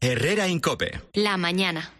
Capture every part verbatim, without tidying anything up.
Herrera en COPE. La mañana.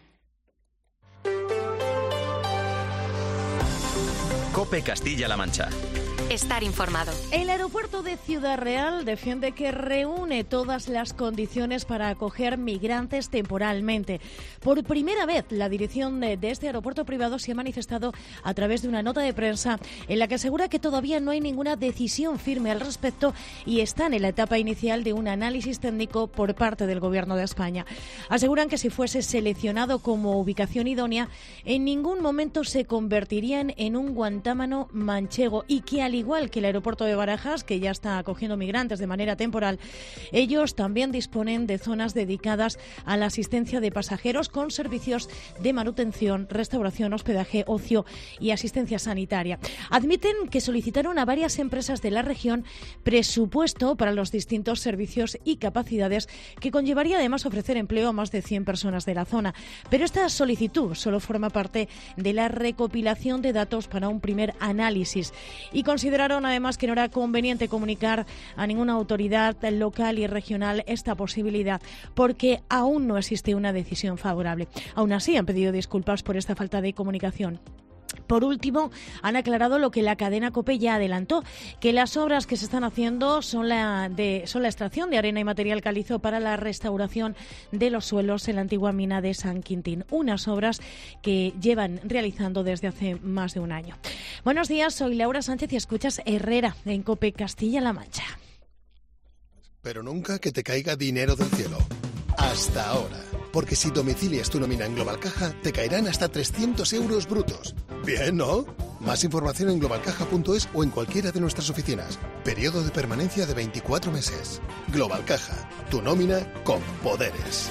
COPE Castilla-La Mancha. Estar informado. El aeropuerto de Ciudad Real defiende que reúne todas las condiciones para acoger migrantes temporalmente. Por primera vez, la dirección de, de este aeropuerto privado se ha manifestado a través de una nota de prensa en la que asegura que todavía no hay ninguna decisión firme al respecto y están en la etapa inicial de un análisis técnico por parte del Gobierno de España. Aseguran que si fuese seleccionado como ubicación idónea, en ningún momento se convertirían en un Guantánamo manchego y que al igual que el aeropuerto de Barajas, que ya está acogiendo migrantes de manera temporal, ellos también disponen de zonas dedicadas a la asistencia de pasajeros con servicios de manutención, restauración, hospedaje, ocio y asistencia sanitaria. Admiten que solicitaron a varias empresas de la región presupuesto para los distintos servicios y capacidades que conllevaría además ofrecer empleo a más de cien personas de la zona. Pero esta solicitud solo forma parte de la recopilación de datos para un primer análisis y consideraron además que no era conveniente comunicar a ninguna autoridad local y regional esta posibilidad porque aún no existe una decisión favorable. Aún así, han pedido disculpas por esta falta de comunicación. Por último, han aclarado lo que la cadena COPE ya adelantó, que las obras que se están haciendo son la, de, son la extracción de arena y material calizo para la restauración de los suelos en la antigua mina de San Quintín. Unas obras que llevan realizando desde hace más de un año. Buenos días, soy Laura Sánchez y escuchas Herrera en COPE Castilla-La Mancha. Pero nunca que te caiga dinero del cielo. Hasta ahora. Porque si domicilias tu nómina en Global Caja, te caerán hasta trescientos euros brutos. Bien, ¿no? Más información en global caja punto es o en cualquiera de nuestras oficinas. Periodo de permanencia de veinticuatro meses. Global Caja, tu nómina con poderes.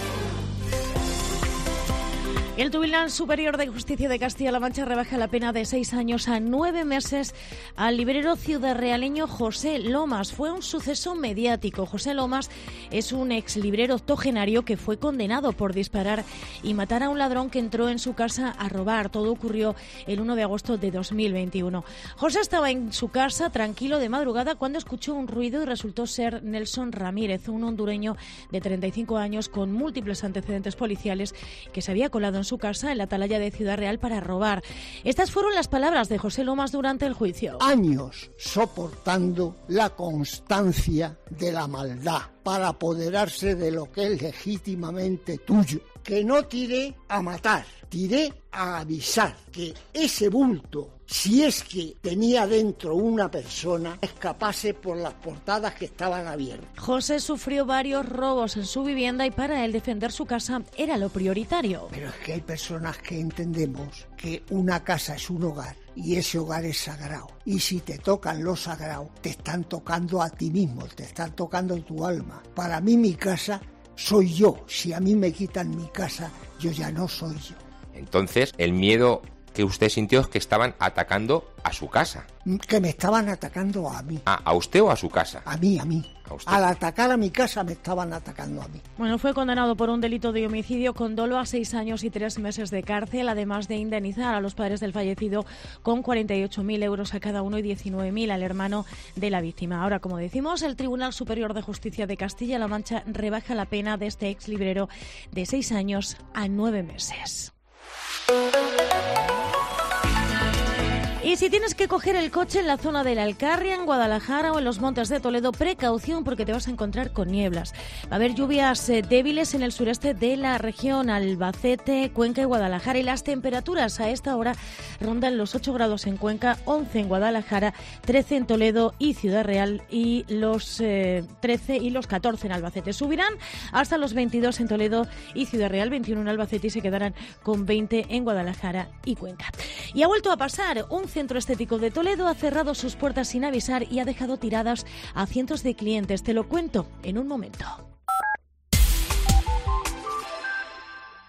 El Tribunal Superior de Justicia de Castilla-La Mancha rebaja la pena de seis años a nueve meses al librero ciudadraleño José Lomas. Fue un suceso mediático. José Lomas es un ex librero octogenario que fue condenado por disparar y matar a un ladrón que entró en su casa a robar. Todo ocurrió el uno de agosto de dos mil veintiuno. José estaba en su casa tranquilo de madrugada cuando escuchó un ruido y resultó ser Nelson Ramírez, un hondureño de treinta y cinco años con múltiples antecedentes policiales que se había colado en su casa en la atalaya de Ciudad Real para robar. Estas fueron las palabras de José Lomas durante el juicio. Años soportando la constancia de la maldad para apoderarse de lo que es legítimamente tuyo. Que no tiré a matar, tiré a avisar que ese bulto, si es que tenía dentro una persona, escapase por las portadas que estaban abiertas. José sufrió varios robos en su vivienda y para él defender su casa era lo prioritario. Pero es que hay personas que entendemos que una casa es un hogar y ese hogar es sagrado. Y si te tocan lo sagrado, te están tocando a ti mismo, te están tocando tu alma. Para mí mi casa soy yo. Si a mí me quitan mi casa, yo ya no soy yo. Entonces, el miedo que usted sintió es que estaban atacando a su casa. Que me estaban atacando a mí. ¿A, a usted o a su casa? A mí, a mí. ¿A usted? Al atacar a mi casa me estaban atacando a mí. Bueno, fue condenado por un delito de homicidio con dolo a seis años y tres meses de cárcel, además de indemnizar a los padres del fallecido con cuarenta y ocho mil euros a cada uno y diecinueve mil al hermano de la víctima. Ahora, como decimos, el Tribunal Superior de Justicia de Castilla-La Mancha rebaja la pena de este ex librero de seis años a nueve meses. Y si tienes que coger el coche en la zona de la Alcarria, en Guadalajara o en los Montes de Toledo, precaución porque te vas a encontrar con nieblas. Va a haber lluvias eh, débiles en el sureste de la región, Albacete, Cuenca y Guadalajara. Y las temperaturas a esta hora rondan los ocho grados en Cuenca, once en Guadalajara, trece en Toledo y Ciudad Real y los eh, trece y los catorce en Albacete. Subirán hasta los veintidós en Toledo y Ciudad Real, veintiuno en Albacete y se quedarán con veinte en Guadalajara y Cuenca. Y ha vuelto a pasar. Un centro estético de Toledo ha cerrado sus puertas sin avisar y ha dejado tiradas a cientos de clientes. Te lo cuento en un momento.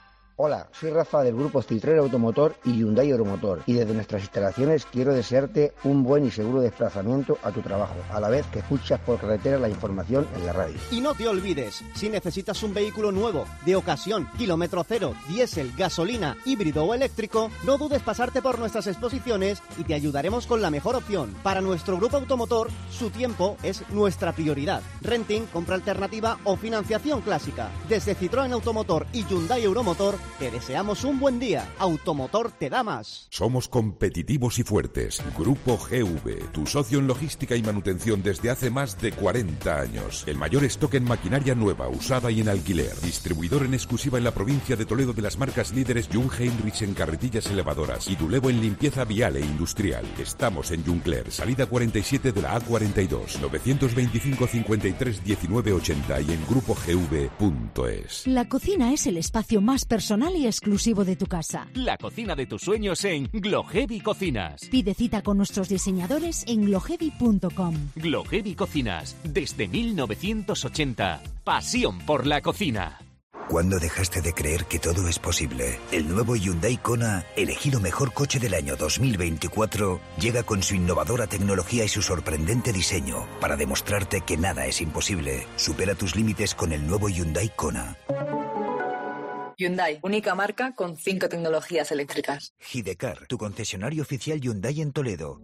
Hola, soy Rafa del grupo Citroën Automotor y Hyundai Euromotor y desde nuestras instalaciones quiero desearte un buen y seguro desplazamiento a tu trabajo, a la vez que escuchas por carretera la información en la radio. Y no te olvides, si necesitas un vehículo nuevo, de ocasión, kilómetro cero, diésel, gasolina, híbrido o eléctrico, no dudes pasarte por nuestras exposiciones y te ayudaremos con la mejor opción. Para nuestro grupo automotor, su tiempo es nuestra prioridad. Renting, compra alternativa o financiación clásica. Desde Citroën Automotor y Hyundai Euromotor, te deseamos un buen día. Automotor te da más. Somos competitivos y fuertes. Grupo G V, tu socio en logística y manutención desde hace más de cuarenta años. El mayor stock en maquinaria nueva, usada y en alquiler. Distribuidor en exclusiva en la provincia de Toledo de las marcas líderes Jung Heinrich en carretillas elevadoras y Dulevo en limpieza vial e industrial. Estamos en Juncler, salida cuarenta y siete de la A cuarenta y dos, novecientos veinticinco cincuenta y tres diecinueve ochenta y en grupo g v punto es. La cocina es el espacio más personal y exclusivo de tu casa. La cocina de tus sueños en Glohevi Cocinas. Pide cita con nuestros diseñadores en glohevi punto com. Glohevi Cocinas, desde mil novecientos ochenta. Pasión por la cocina. ¿Cuándo dejaste de creer que todo es posible? El nuevo Hyundai Kona, elegido mejor coche del año dos mil veinticuatro, llega con su innovadora tecnología y su sorprendente diseño para demostrarte que nada es imposible. Supera tus límites con el nuevo Hyundai Kona. Hyundai, única marca con cinco tecnologías eléctricas. Hidecar, tu concesionario oficial Hyundai en Toledo.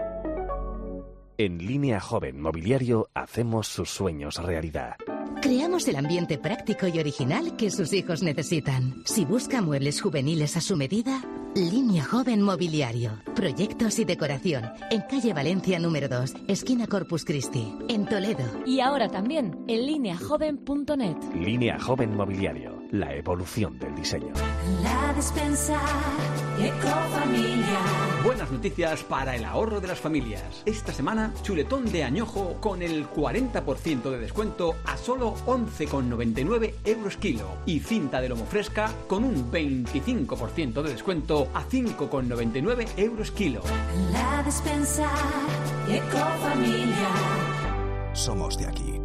En Línea Joven Mobiliario hacemos sus sueños realidad. Creamos el ambiente práctico y original que sus hijos necesitan. Si busca muebles juveniles a su medida, Línea Joven Mobiliario. Proyectos y decoración. En calle Valencia número dos, esquina Corpus Christi, en Toledo. Y ahora también en línea joven punto net. Línea Joven Mobiliario. La evolución del diseño. La despensa Ecofamilia. Buenas noticias para el ahorro de las familias. Esta semana, chuletón de añojo con el cuarenta por ciento de descuento a solo once con noventa y nueve euros kilo. Y cinta de lomo fresca con un veinticinco por ciento de descuento a cinco con noventa y nueve euros kilo. La despensa Ecofamilia. Somos de aquí.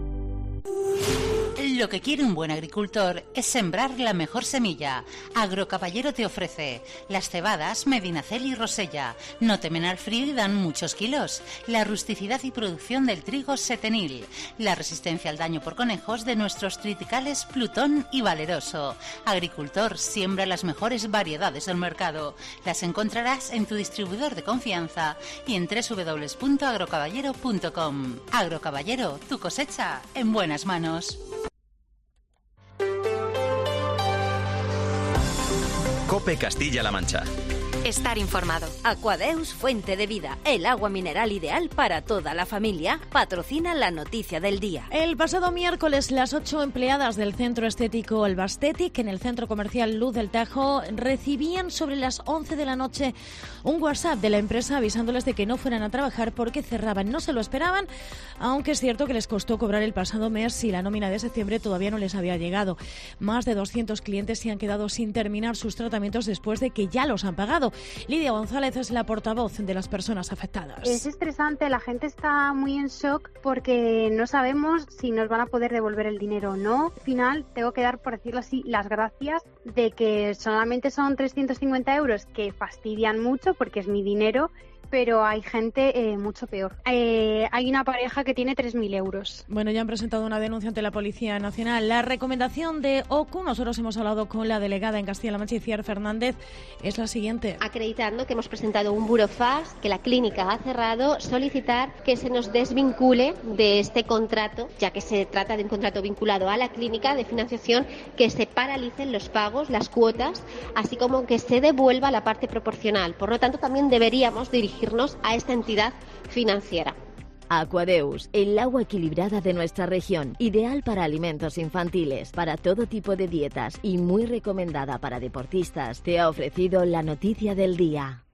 Lo que quiere un buen agricultor es sembrar la mejor semilla. Agrocaballero te ofrece las cebadas Medinacel y Rosella. No temen al frío y dan muchos kilos. La rusticidad y producción del trigo Setenil. La resistencia al daño por conejos de nuestros triticales Plutón y Valeroso. Agricultor, siembra las mejores variedades del mercado. Las encontrarás en tu distribuidor de confianza y en doble u doble u doble u punto agrocaballero punto com. Agrocaballero, tu cosecha en buenas manos. COPE Castilla-La Mancha. Estar informado. Aquadeus, fuente de vida, el agua mineral ideal para toda la familia, patrocina la noticia del día. El pasado miércoles, las ocho empleadas del centro estético El Bastetic, en el centro comercial Luz del Tajo, recibían sobre las once de la noche un WhatsApp de la empresa avisándoles de que no fueran a trabajar porque cerraban. No se lo esperaban, aunque es cierto que les costó cobrar el pasado mes y la nómina de septiembre todavía no les había llegado. Más de doscientos clientes se han quedado sin terminar sus tratamientos después de que ya los han pagado. Lidia González es la portavoz de las personas afectadas. Es estresante, la gente está muy en shock porque no sabemos si nos van a poder devolver el dinero o no. Al final tengo que dar, por decirlo así, las gracias de que solamente son trescientos cincuenta euros, que fastidian mucho porque es mi dinero, pero hay gente eh, mucho peor. Eh, hay una pareja que tiene tres mil euros. Bueno, ya han presentado una denuncia ante la Policía Nacional. La recomendación de O C U, nosotros hemos hablado con la delegada en Castilla-La Mancha, Iciar Fernández, es la siguiente. Acreditando que hemos presentado un burofax, que la clínica ha cerrado, solicitar que se nos desvincule de este contrato, ya que se trata de un contrato vinculado a la clínica de financiación, que se paralicen los pagos, las cuotas, así como que se devuelva la parte proporcional. Por lo tanto, también deberíamos dirigir a esta entidad financiera. Aquadeus, el agua equilibrada de nuestra región, ideal para alimentos infantiles, para todo tipo de dietas y muy recomendada para deportistas, te ha ofrecido la noticia del día.